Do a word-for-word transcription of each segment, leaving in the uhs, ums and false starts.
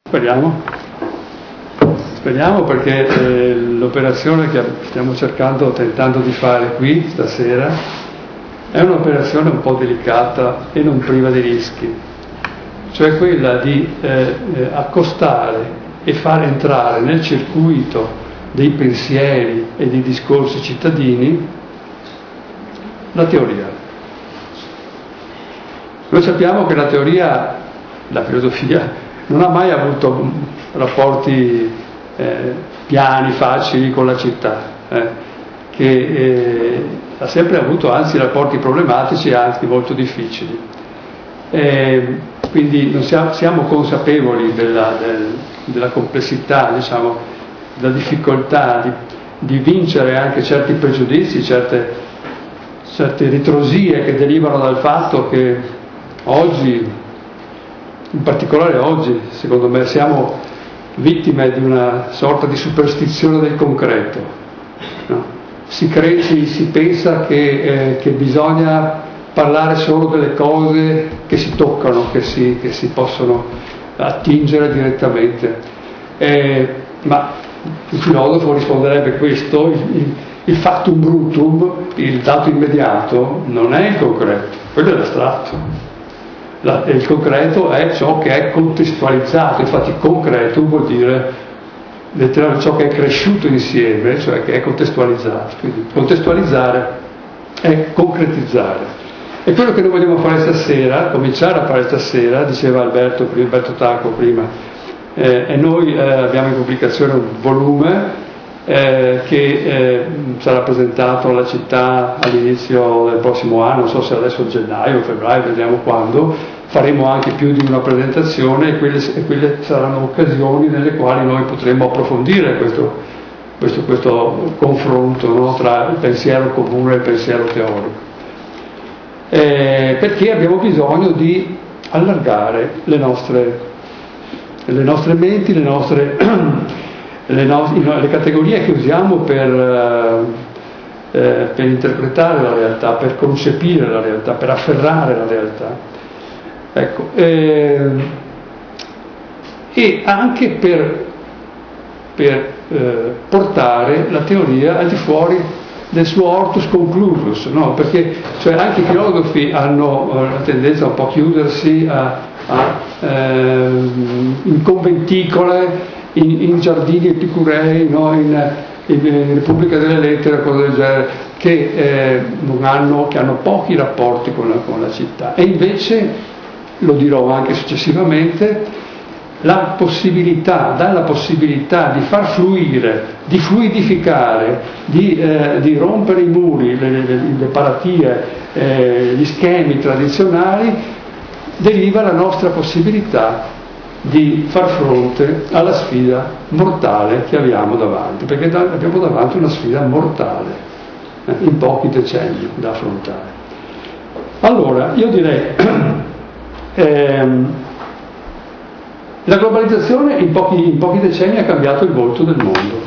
Speriamo, speriamo perché eh, l'operazione che stiamo cercando, tentando di fare qui stasera è un'operazione un po' delicata e non priva di rischi, cioè quella di eh, eh, accostare e far entrare nel circuito dei pensieri e dei discorsi cittadini la teoria. Noi sappiamo che la teoria, la filosofia, non ha mai avuto rapporti eh, piani, facili con la città, eh, che eh, ha sempre avuto anzi rapporti problematici e anche molto difficili. Eh, quindi non siamo, siamo consapevoli della, del, della complessità, diciamo, della difficoltà di, di vincere anche certi pregiudizi, certe, certe ritrosie che derivano dal fatto che oggi, in particolare oggi, secondo me, siamo vittime di una sorta di superstizione del concreto. No? Si, cre- si, si pensa che, eh, che bisogna parlare solo delle cose che si toccano, che si, che si possono attingere direttamente. Eh, ma il filosofo risponderebbe questo, il, il, il factum brutum, il dato immediato, non è il concreto, quello è l'astratto. La, il concreto è ciò che è contestualizzato, infatti concreto vuol dire letteralmente ciò che è cresciuto insieme, cioè che è contestualizzato. Quindi contestualizzare è concretizzare. E quello che noi vogliamo fare stasera, cominciare a fare stasera, diceva Alberto, Alberto Tacco prima, eh, e noi eh, abbiamo in pubblicazione un volume eh, che eh, sarà presentato alla città all'inizio del prossimo anno, non so se adesso gennaio o febbraio, vediamo quando. Faremo anche più di una presentazione e quelle, e quelle saranno occasioni nelle quali noi potremo approfondire questo, questo, questo confronto, no, tra il pensiero comune e il pensiero teorico. Eh, perché abbiamo bisogno di allargare le nostre, le nostre menti, le, nostre, le, no, le categorie che usiamo per, eh, per interpretare la realtà, per concepire la realtà, per afferrare la realtà. Ecco, eh, e anche per, per eh, portare la teoria al di fuori del suo hortus conclusus, no? Perché cioè, anche i filosofi hanno eh, la tendenza un po' a chiudersi a, a, eh, in conventicole, in, in giardini epicurei, no? in, in, in Repubblica delle Lettere, cose del genere, che, eh, non hanno, che hanno pochi rapporti con la, con la città. E invece, lo dirò anche successivamente, la possibilità, dà la possibilità di far fluire, di fluidificare, di, eh, di rompere i muri, le, le, le paratie, eh, gli schemi tradizionali, deriva la nostra possibilità di far fronte alla sfida mortale che abbiamo davanti, perché da, abbiamo davanti una sfida mortale, eh, in pochi decenni da affrontare. Allora, io direi... ehm, La globalizzazione in pochi, in pochi decenni ha cambiato il volto del mondo,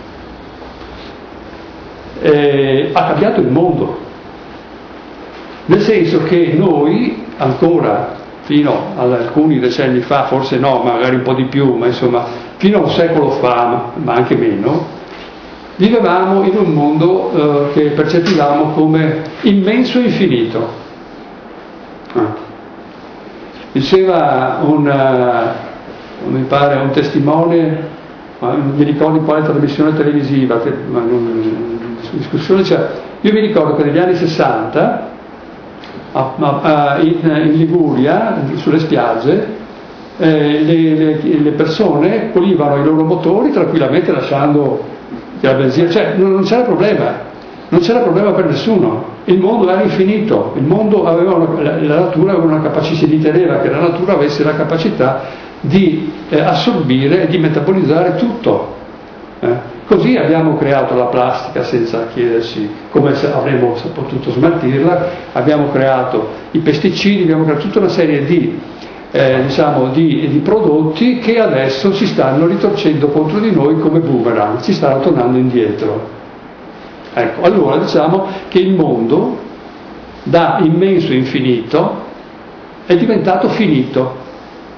eh, ha cambiato il mondo, nel senso che noi ancora fino ad alcuni decenni fa, forse no, magari un po' di più, ma insomma fino a un secolo fa, ma anche meno, vivevamo in un mondo eh, che percepivamo come immenso e infinito. Ah. Diceva un... mi pare un testimone, non mi ricordo in quale trasmissione televisiva, che, ma non, discussione, cioè, io mi ricordo che negli anni sessanta a, a, in, in Liguria, sulle spiagge, eh, le, le, le persone pulivano i loro motori tranquillamente lasciando la benzina, cioè non, non c'era problema, non c'era problema per nessuno. Il mondo era infinito, il mondo aveva una, la, la natura aveva una capacità, si riteneva che la natura avesse la capacità di eh, assorbire e di metabolizzare tutto. Eh? Così abbiamo creato la plastica senza chiederci come avremmo potuto smaltirla, abbiamo creato i pesticidi, abbiamo creato tutta una serie di, eh, diciamo, di, di prodotti che adesso si stanno ritorcendo contro di noi come boomerang, ci stanno tornando indietro. Ecco, allora diciamo che il mondo da immenso infinito è diventato finito.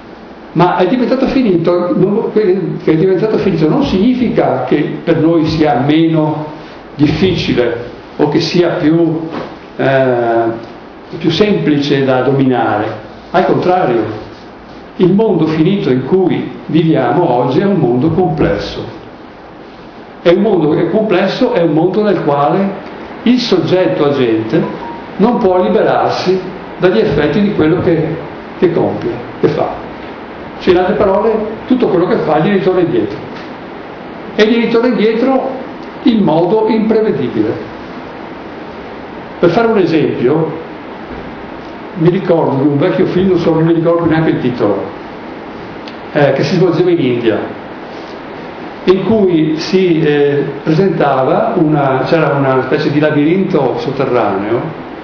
Ma è diventato finito, non, che è diventato finito non significa che per noi sia meno difficile o che sia più, eh, più semplice da dominare. Al contrario, il mondo finito in cui viviamo oggi è un mondo complesso. È un mondo che è complesso, è un mondo nel quale il soggetto agente non può liberarsi dagli effetti di quello che, che compie, che fa. Cioè, in altre parole, tutto quello che fa gli ritorna indietro. E gli ritorna indietro in modo imprevedibile. Per fare un esempio, mi ricordo di un vecchio film, non so, non mi ricordo neanche il titolo, eh, che si svolgeva in India, in cui si eh, presentava una, c'era una specie di labirinto sotterraneo,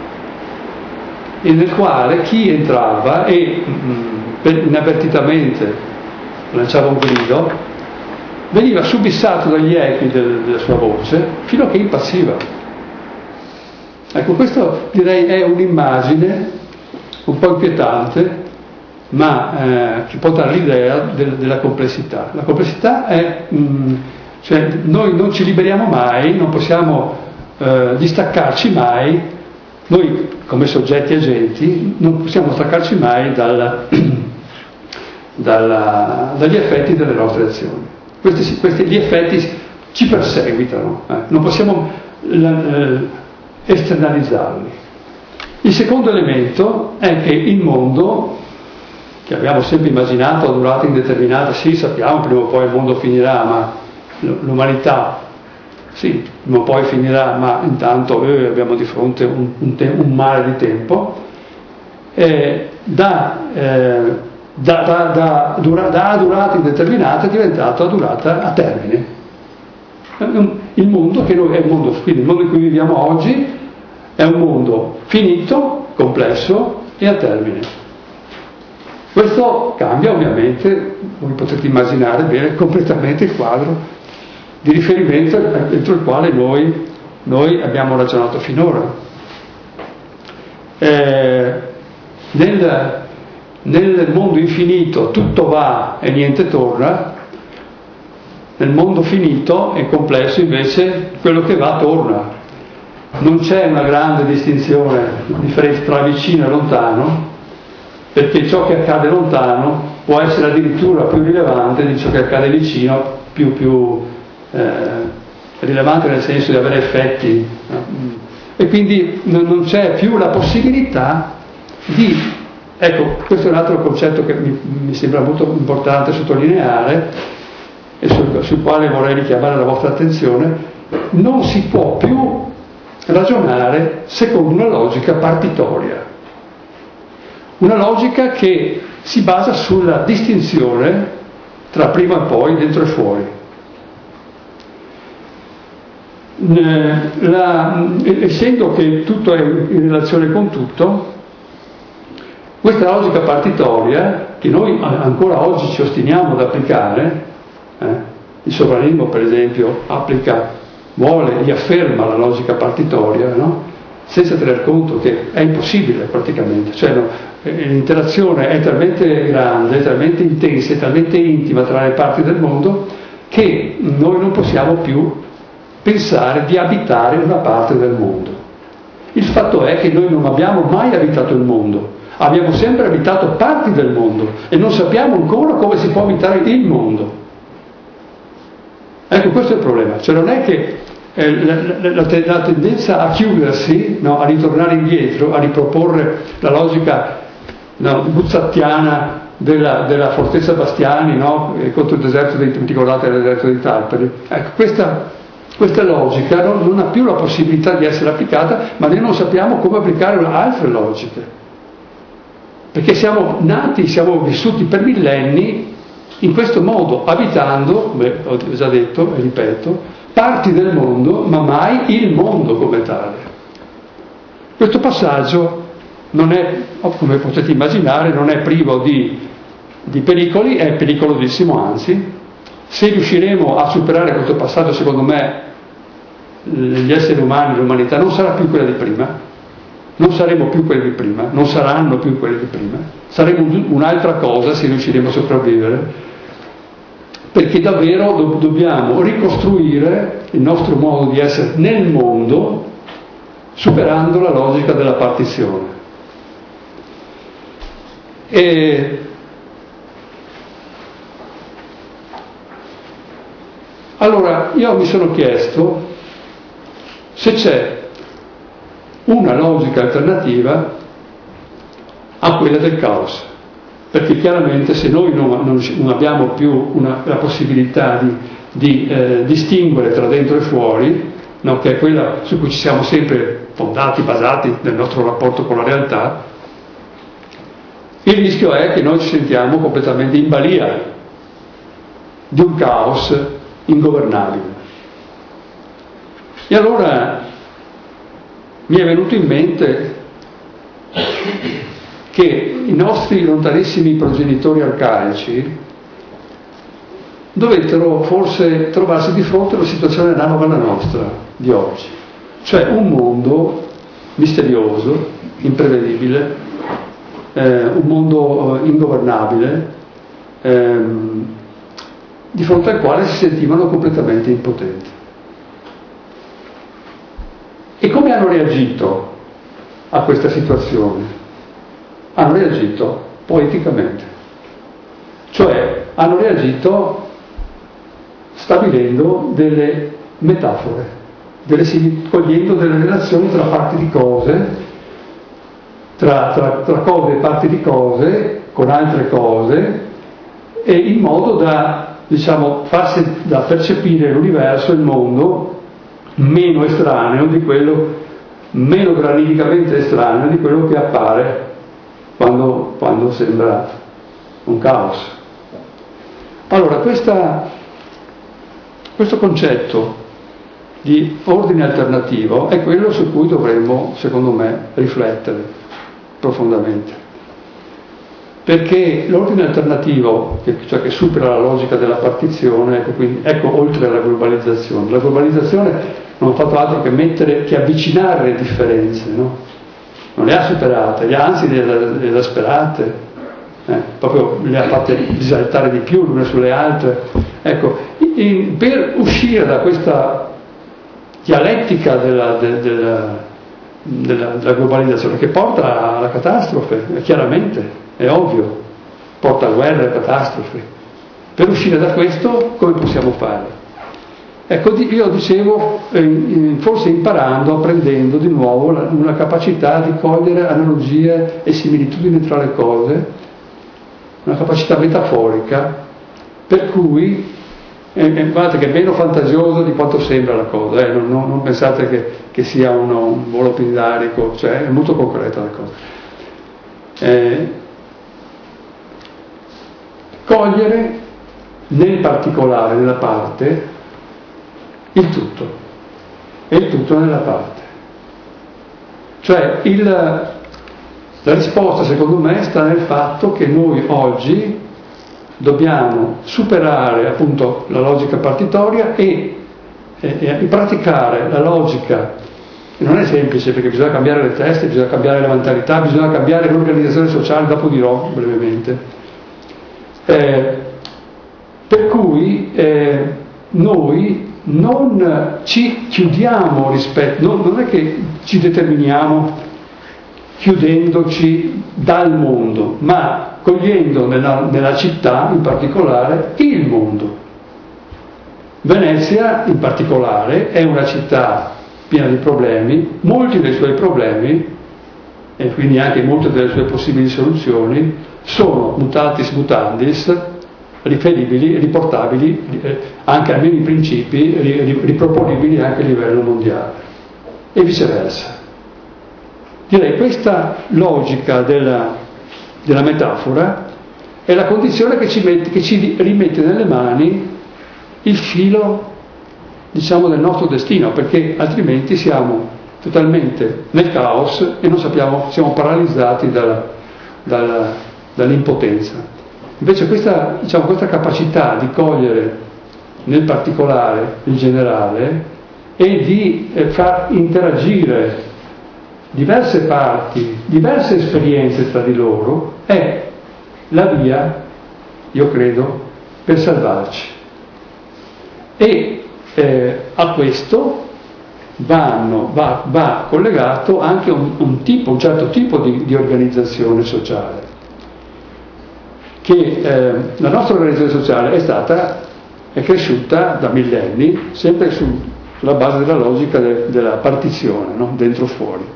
nel quale chi entrava e mh, inavvertitamente lanciava un grido, veniva subissato dagli echi del, della sua voce fino a che impazziva. Ecco, questo direi è un'immagine un po' inquietante, ma eh, che può dare l'idea del, della complessità. La complessità è, mh, cioè noi non ci liberiamo mai, non possiamo eh, distaccarci mai, noi come soggetti agenti non possiamo staccarci mai dal Dalla, dagli effetti delle nostre azioni. Questi, questi gli effetti ci perseguitano, eh. non possiamo eh, esternalizzarli. Il secondo elemento è che il mondo, che abbiamo sempre immaginato a durata indeterminata, sì, sappiamo prima o poi il mondo finirà, ma l'umanità, sì, prima o poi finirà, ma intanto eh, abbiamo di fronte un, un, te- un mare di tempo, eh, da eh, Da, da, da, dura, da durata indeterminata è diventato a durata a termine. Il mondo che noi, è il mondo, quindi il mondo in cui viviamo oggi è un mondo finito, complesso e a termine. Questo cambia ovviamente, voi potete immaginare bene, completamente il quadro di riferimento entro il quale noi, noi abbiamo ragionato finora. Eh, nel Nel mondo infinito tutto va e niente torna, nel mondo finito e complesso invece quello che va torna. Non c'è una grande distinzione, differenza tra vicino e lontano, perché ciò che accade lontano può essere addirittura più rilevante di ciò che accade vicino, più, più eh, rilevante nel senso di avere effetti. E quindi non c'è più la possibilità di... Ecco, questo è un altro concetto che mi, mi sembra molto importante sottolineare e sul, sul quale vorrei richiamare la vostra attenzione. Non si può più ragionare secondo una logica partitoria, una logica che si basa sulla distinzione tra prima e poi, dentro e fuori. La, essendo che tutto è in relazione con tutto, questa logica partitoria, che noi ancora oggi ci ostiniamo ad applicare, eh, il sovranismo per esempio applica, vuole, riafferma la logica partitoria, no? Senza tener conto che è impossibile praticamente, cioè no, l'interazione è talmente grande, è talmente intensa, è talmente intima tra le parti del mondo che noi non possiamo più pensare di abitare una parte del mondo. Il fatto è che noi non abbiamo mai abitato il mondo, abbiamo sempre abitato parti del mondo e non sappiamo ancora come si può abitare il mondo. Ecco, questo è il problema. Cioè non è che eh, la, la, la tendenza a chiudersi, no, a ritornare indietro, a riproporre la logica no, buzzattiana della, della fortezza Bastiani, no, contro il deserto dei, ricordate il deserto dei Tartari. Ecco, questa, questa logica no, non ha più la possibilità di essere applicata, ma noi non sappiamo come applicare altre logiche. Perché siamo nati, siamo vissuti per millenni in questo modo, abitando, come ho già detto e ripeto, parti del mondo, ma mai il mondo come tale. Questo passaggio non è, come potete immaginare, non è privo di, di pericoli, è pericolosissimo anzi. Se riusciremo a superare questo passaggio, secondo me, gli esseri umani, l'umanità non sarà più quella di prima. non saremo più quelli di prima, non saranno più quelli di prima, saremo un'altra cosa se riusciremo a sopravvivere, perché davvero do- dobbiamo ricostruire il nostro modo di essere nel mondo superando la logica della partizione. E allora io mi sono chiesto se c'è una logica alternativa a quella del caos, perché chiaramente se noi non, non, non abbiamo più una, la possibilità di, di eh, distinguere tra dentro e fuori, no, che è quella su cui ci siamo sempre fondati, basati nel nostro rapporto con la realtà, il rischio è che noi ci sentiamo completamente in balia di un caos ingovernabile. E allora mi è venuto in mente che i nostri lontanissimi progenitori arcaici dovettero forse trovarsi di fronte a una situazione analoga alla nostra di oggi, cioè un mondo misterioso, imprevedibile, eh, un mondo eh, ingovernabile, ehm, di fronte al quale si sentivano completamente impotenti. E come hanno reagito a questa situazione? Hanno reagito poeticamente, cioè hanno reagito stabilendo delle metafore, delle, cogliendo delle relazioni tra parti di cose, tra, tra, tra cose e parti di cose, con altre cose, e in modo da, diciamo, farsi, da percepire l'universo, il mondo, meno estraneo di quello, meno graniticamente estraneo di quello che appare quando, quando sembra un caos. Allora, questa, questo concetto di ordine alternativo è quello su cui dovremmo, secondo me, riflettere profondamente. Perché l'ordine alternativo, che, cioè che supera la logica della partizione, ecco, quindi, ecco oltre alla globalizzazione. La globalizzazione non ha fatto altro che mettere, che avvicinare le differenze, no? Non le ha superate, le ha anzi le, le esasperate, eh, proprio le ha fatte risaltare di più l'une sulle altre. Ecco, in, per uscire da questa dialettica della, de, della, della, della globalizzazione, che porta alla catastrofe, chiaramente, è ovvio, porta a guerre, a catastrofi. Per uscire da questo, come possiamo fare? Ecco, io dicevo, forse imparando, apprendendo di nuovo una capacità di cogliere analogie e similitudini tra le cose, una capacità metaforica, per cui, eh, guardate che è meno fantasioso di quanto sembra la cosa, eh, non, non, non pensate che, che sia uno, un volo pindarico, cioè è molto concreta la cosa. Eh, cogliere nel particolare, nella parte, il tutto, e il tutto nella parte. Cioè il, la risposta secondo me sta nel fatto che noi oggi dobbiamo superare appunto la logica partitoria e, e, e praticare la logica. Non è semplice perché bisogna cambiare le teste, bisogna cambiare la mentalità, bisogna cambiare l'organizzazione sociale, dopo dirò brevemente. Eh, per cui eh, noi non ci chiudiamo rispetto, non, non è che ci determiniamo chiudendoci dal mondo, ma cogliendo nella, nella città in particolare il mondo. Venezia in particolare è una città piena di problemi, molti dei suoi problemi, e quindi anche molte delle sue possibili soluzioni, sono mutatis mutandis, riferibili, riportabili eh, anche almeno i principi riproponibili anche a livello mondiale e viceversa. Direi questa logica della, della metafora è la condizione che ci, mette, che ci rimette nelle mani il filo, diciamo, del nostro destino, perché altrimenti siamo totalmente nel caos e non sappiamo, siamo paralizzati dalla, dalla, dall'impotenza. Invece questa, diciamo, questa capacità di cogliere nel particolare il generale e di eh, far interagire diverse parti, diverse esperienze tra di loro, è la via, io credo, per salvarci. E eh, a questo vanno, va, va collegato anche un, un, tipo, un certo tipo di, di organizzazione sociale, che eh, la nostra organizzazione sociale è stata, è cresciuta da millenni, sempre su, sulla base della logica de, della partizione, no? Dentro fuori.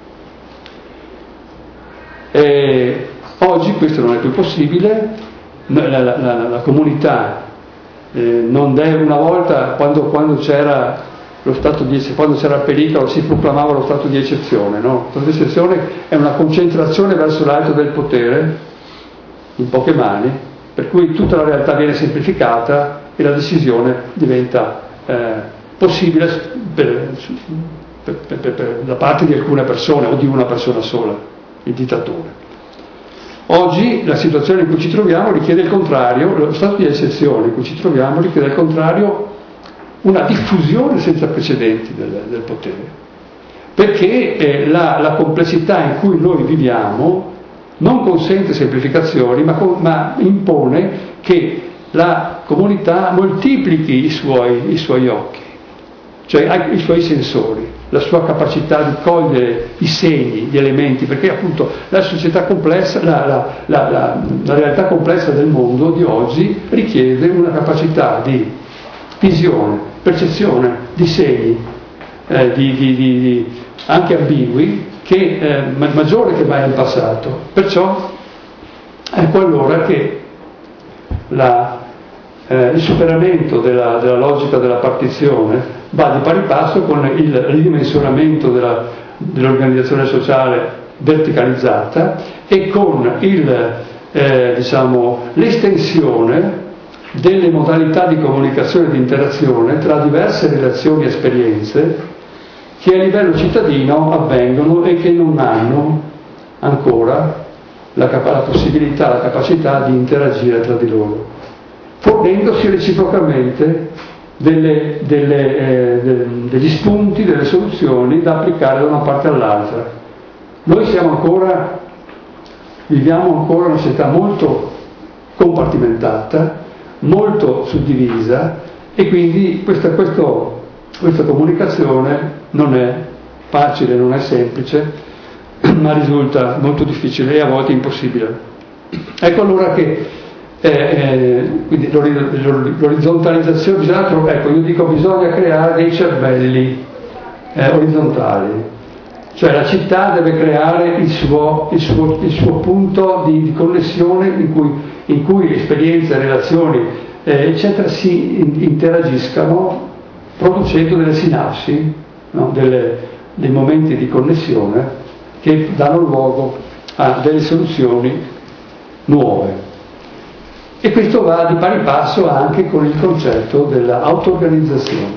E oggi questo non è più possibile, la, la, la, la comunità eh, non deve, una volta quando, quando c'era lo stato di quando c'era il pericolo si proclamava lo stato di eccezione, no? Lo stato di eccezione è una concentrazione verso l'alto del potere in poche mani, per cui tutta la realtà viene semplificata e la decisione diventa eh, possibile per, per, per, per, da parte di alcune persone o di una persona sola, il dittatore. Oggi la situazione in cui ci troviamo richiede il contrario, lo stato di eccezione in cui ci troviamo richiede il contrario, una diffusione senza precedenti del, del potere, perché eh, la, la complessità in cui noi viviamo non consente semplificazioni, ma, ma impone che la comunità moltiplichi i suoi, i suoi occhi, cioè i suoi sensori, la sua capacità di cogliere i segni, gli elementi, perché appunto la società complessa, la, la, la, la, la realtà complessa del mondo di oggi richiede una capacità di visione, percezione di segni, eh, di, di, di, di, anche ambigui, che eh, maggiore che mai nel passato. Perciò ecco allora che la, eh, il superamento della, della logica della partizione va di pari passo con il ridimensionamento della, dell'organizzazione sociale verticalizzata e con il, eh, diciamo, l'estensione delle modalità di comunicazione e di interazione tra diverse relazioni e esperienze che a livello cittadino avvengono e che non hanno ancora la, capa- la possibilità, la capacità di interagire tra di loro, fornendosi reciprocamente delle, delle, eh, de- degli spunti, delle soluzioni da applicare da una parte all'altra. Noi siamo ancora, viviamo ancora una società molto compartimentata, molto suddivisa, e quindi questa, questo, questa comunicazione non è facile, non è semplice, ma risulta molto difficile e a volte impossibile. Ecco allora che eh, eh, quindi l'orizzontalizzazione, bisogna, ecco, io dico bisogna creare dei cervelli eh, orizzontali, cioè la città deve creare il suo, il suo, il suo punto di, di connessione in cui, in cui esperienze, relazioni eh, eccetera si interagiscano producendo delle sinapsi, no? delle, dei momenti di connessione che danno luogo a delle soluzioni nuove. E questo va di pari passo anche con il concetto dell'auto-organizzazione.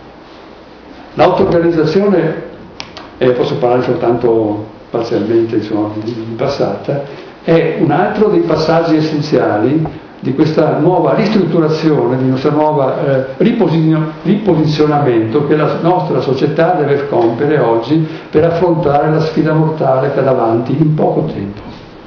L'auto-organizzazione, eh, posso parlare soltanto parzialmente, insomma, di passata, è un altro dei passaggi essenziali di questa nuova ristrutturazione, di questo nuovo eh, riposizionamento che la nostra società deve compiere oggi per affrontare la sfida mortale che ha davanti in poco tempo.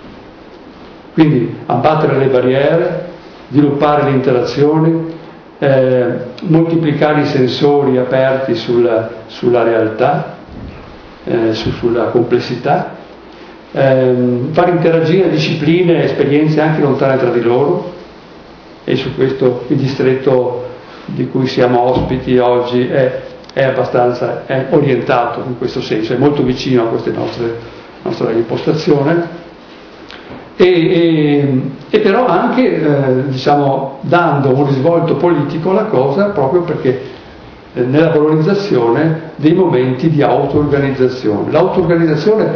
Quindi abbattere le barriere, sviluppare le interazioni, eh, moltiplicare i sensori aperti sulla, sulla realtà, eh, su, sulla complessità, eh, far interagire discipline e esperienze anche lontane tra di loro. E su questo il distretto di cui siamo ospiti oggi è, è abbastanza è orientato in questo senso, è molto vicino a questa nostra, nostra impostazione, e, e, e però anche eh, diciamo, dando un risvolto politico alla cosa, proprio perché eh, nella valorizzazione dei momenti di auto-organizzazione. L'auto-organizzazione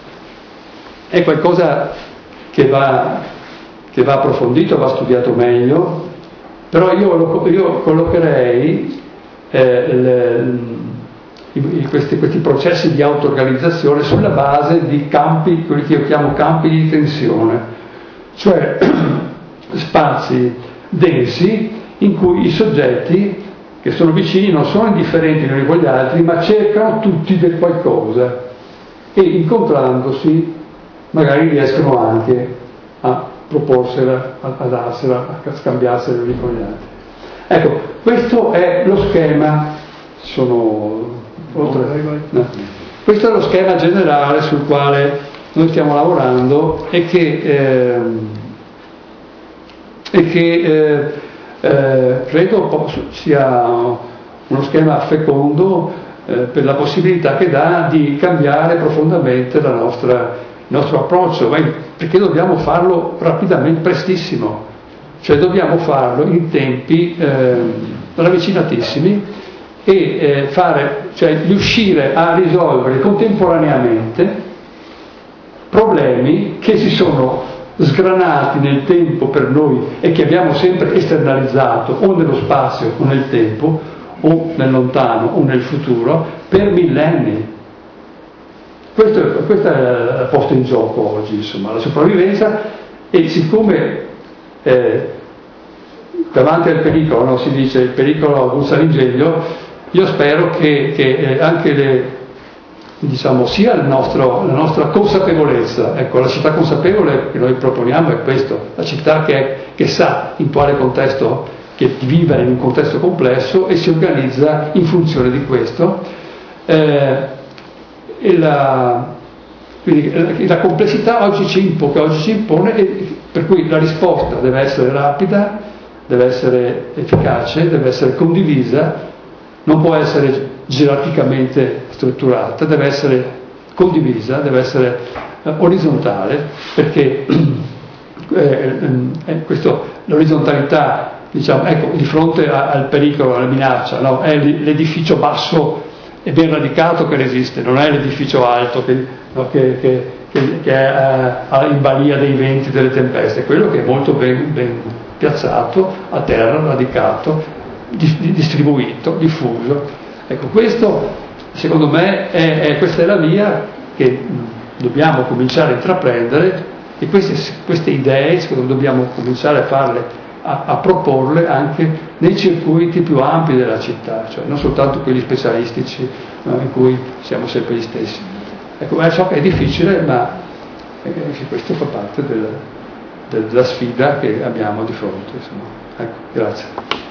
è qualcosa che va che va approfondito, va studiato meglio, però io, lo, io collocherei eh, le, i, questi, questi processi di auto-organizzazione sulla base di campi, quelli che io chiamo campi di tensione, cioè spazi densi in cui i soggetti che sono vicini non sono indifferenti gli uni con gli altri, ma cercano tutti del qualcosa. e incontrandosi magari riescono anche a proporsela, a, a darsela, a scambiarsela gli con gli altri. Ecco, questo è lo schema, sono oltre, no. Questo è lo schema generale sul quale noi stiamo lavorando e che, eh, e che eh, eh, credo sia uno schema fecondo eh, per la possibilità che dà di cambiare profondamente la nostra, il nostro approccio, perché dobbiamo farlo rapidamente, prestissimo, cioè dobbiamo farlo in tempi eh, ravvicinatissimi e eh, fare, cioè riuscire a risolvere contemporaneamente problemi che si sono sgranati nel tempo per noi e che abbiamo sempre esternalizzato o nello spazio o nel tempo o nel lontano o nel futuro per millenni. Questo, questo è posto in gioco oggi, insomma, la sopravvivenza, e siccome eh, davanti al pericolo, no, si dice il pericolo bussa all'ingegno, io spero che, che eh, anche le, diciamo, sia il nostro, la nostra consapevolezza, ecco, la città consapevole che noi proponiamo è questo, la città che, che sa in quale contesto, che vive in un contesto complesso e si organizza in funzione di questo. Eh, e la, quindi la complessità oggi ci impone, oggi ci impone e per cui la risposta deve essere rapida, deve essere efficace, deve essere condivisa, non può essere gerarchicamente strutturata, deve essere condivisa, deve essere eh, orizzontale, perché eh, eh, questo, l'orizzontalità, diciamo, ecco, di fronte a, al pericolo, alla minaccia, no? È l'edificio basso e ben radicato che resiste, non è l'edificio alto che, no, che, che, che, che è uh, in balia dei venti, delle tempeste, è quello che è molto ben, ben piazzato, a terra, radicato, di, distribuito, diffuso. Ecco, questo secondo me è, è, questa è la via che mh, dobbiamo cominciare a intraprendere, e queste, queste idee secondo me dobbiamo cominciare a farle, a, a proporle anche nei circuiti più ampi della città, cioè non soltanto quelli specialistici, no, in cui siamo sempre gli stessi. Ecco, è ciò che è difficile, ma eh, questo fa parte del, del, della sfida che abbiamo di fronte. Insomma. Ecco, grazie.